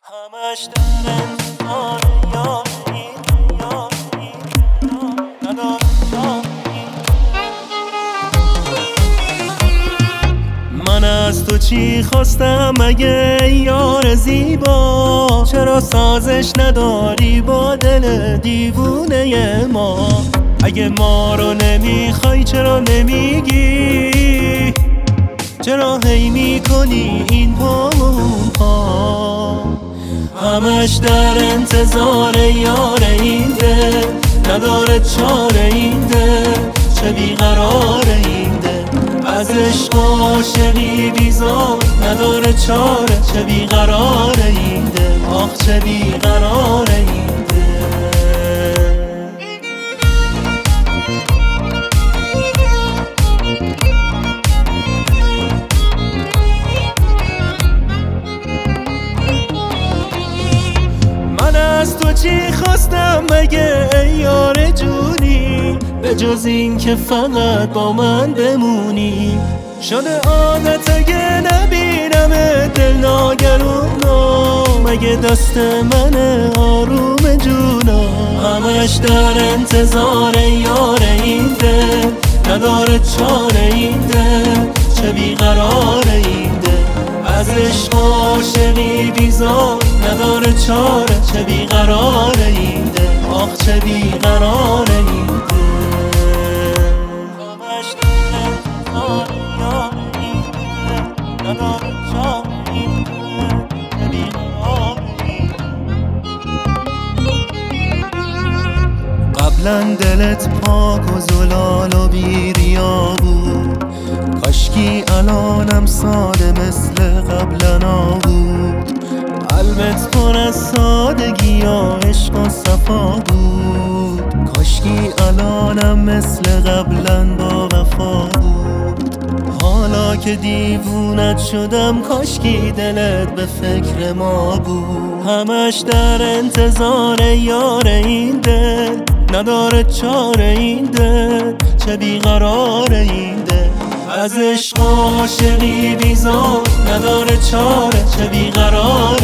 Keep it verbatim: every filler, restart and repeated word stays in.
همش در انتظار یار این یار این ندارم جایی. من از تو چی خواستم مگه یار زیبا؟ چرا سازش نداری با دل دیوونه ما؟ اگه ما رو نمیخوای چرا نمیگی؟ چرا هی میکنی این پا و اون پا؟ همش در انتظار یار این دل، نداره چاره این دل، چه بیقرار این دل، از عشق و عاشقی بیزار نداره چاره، چه بیقرار این دل، آخ چه بیقرار این دل. از تو چی خواستم مگه ای یار جونی؟ به جز این که فقط با من بمونی. شده عادت اگه نبینم دل ناگرونا، مگه دست من آروم جونا؟ همش در انتظار یار این دل، نداره چاره این دل، چه بیقرار این دل، از عشق و عاشقی بیزار نداره چاره، چه بیقرار این دل، آخ چه بیقرار این دل. همش در انتظار یار این دل، نداره چاره این دل، چه بیقرار این دل. قبلا دلت پاک و زلال و بیریا بود، کاشکی الانم ساده مثل قبلا نبود. قلبت پر از سادگی یا عشق و صفا بود، کاشکی الانم مثل قبلا با وفا بود. حالا که دیوونت شدم کاشکی دلت به فکر ما بود. همش در انتظار یار این دل، نداره چاره این دل، چه بیقرار این دل، از عشق و عاشقی بیزار نداره چاره، چه بیقرار